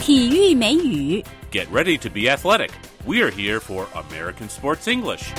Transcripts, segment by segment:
体育美语 Get ready to be athletic. We're here for American Sports English.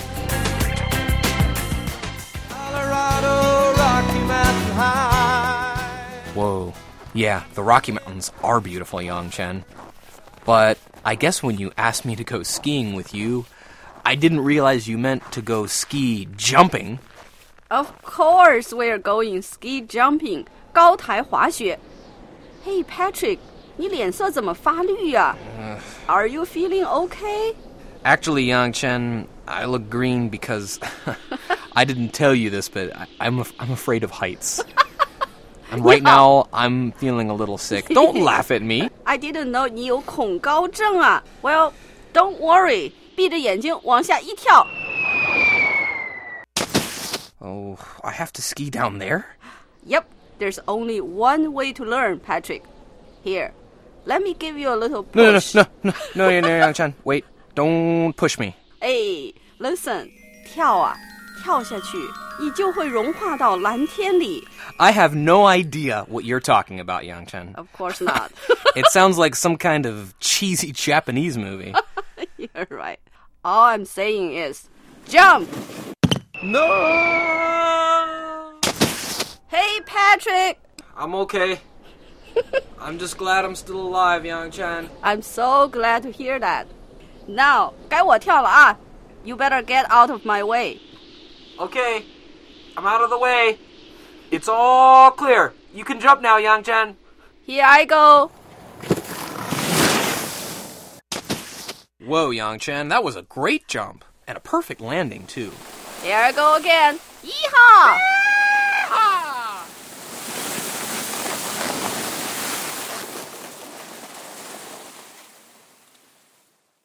Colorado Rocky Mountain High. Whoa. Yeah, the Rocky Mountains are beautiful, Yang Chen. But I guess when you asked me to go skiing with you, I didn't realize you meant to go ski jumping. Of course we're going ski jumping, 高台滑雪。Hey Patrick, 你脸色怎么发绿呀？Are you feeling okay? Actually, Yang Chen, I look green because I didn't tell you this, but I'm afraid of heights. And right now, I'm feeling a little sick. Don't laugh at me. I didn't know 你有恐高症啊。Well, don't worry. 闭着眼睛往下一跳。 Oh, I have to ski down there? Yep, there's only one way to learn, Patrick. Here, let me give you a little push. No, Yang Chen. Wait, don't push me. Hey, listen, 跳啊，跳下去，你就会融化到蓝天里。 I have no idea what you're talking about, Yang Chen. Of course not. It sounds like some kind of cheesy Japanese movie. You're right. All I'm saying is, jump! No! Hey, Patrick! I'm okay. I'm just glad I'm still alive, Yang Chen. I'm so glad to hear that. Now, 该我跳了啊. You better get out of my way. Okay, I'm out of the way. It's all clear. You can jump now, Yang Chen. Here I go. Whoa, Yang Chen, that was a great jump. And a perfect landing, too. Here I go again. Yeehaw!